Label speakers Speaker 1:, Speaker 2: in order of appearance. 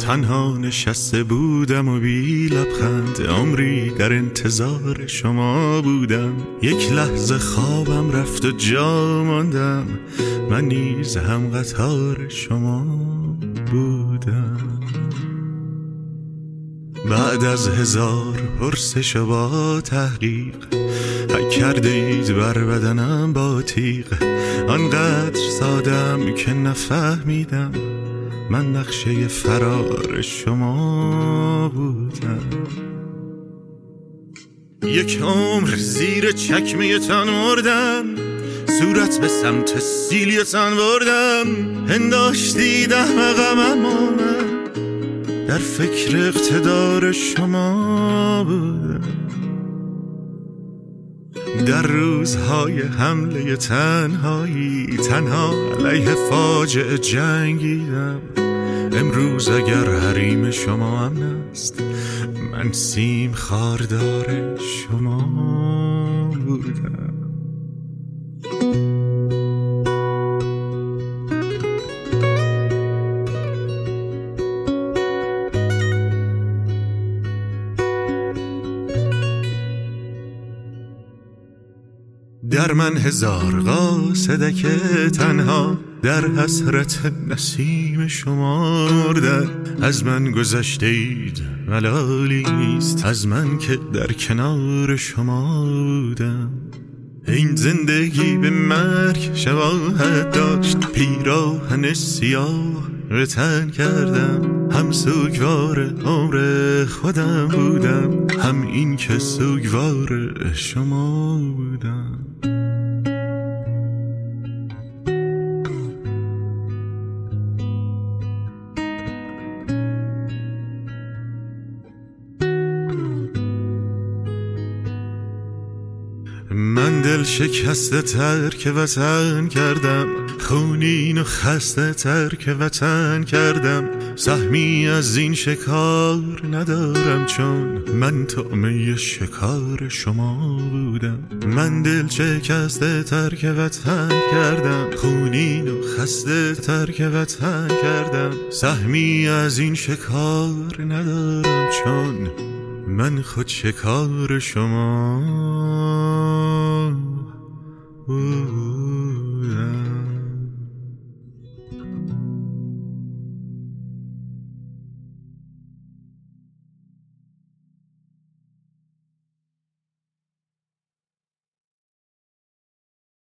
Speaker 1: تنها نشسته بودم و بی لبخند، عمری در انتظار شما بودم. یک لحظه خوابم رفت و جا ماندم، من نیز هم قطار شما بودم. بعد از 1000 پرسش و با تحقیق، حک کرده اید بر بدنم با تیغ. آنقدر سادم که نفهمیدم من نقشه فرار شما بودم. یک عمر زیر چکمه تان مردم، صورت به سمت سیلیتان بردم. هنداشتید احمقم اما من در فکر اقتدار شما بودم. در روزهای حمله تنهایی تنها علیه فاجعه جنگیدم. امروز اگر حریم شما امن است، من سیم خاردار شما بودم. در من 1000 قاصده که تنها در حسرت نسیم شما مردن. از من گذشته اید ملالی نیست، از من که در کنار شما بودم. این زندگی به مرگ شباهت داشت، پیراهن سیاه به تن کردم. هم سوگوار عمر خودم بودم، هم این که سوگوار شما بودم. من دل شکسته ترک وطن کردم، خونین و خسته ترک وطن کردم. سهمی از این شکار ندارم چون من طعمه شکار شما بودم. من دل شکسته ترک وطن کردم، خونین و خسته ترک وطن کردم. سهمی از این شکار ندارم چون من خود شکار شما بودم.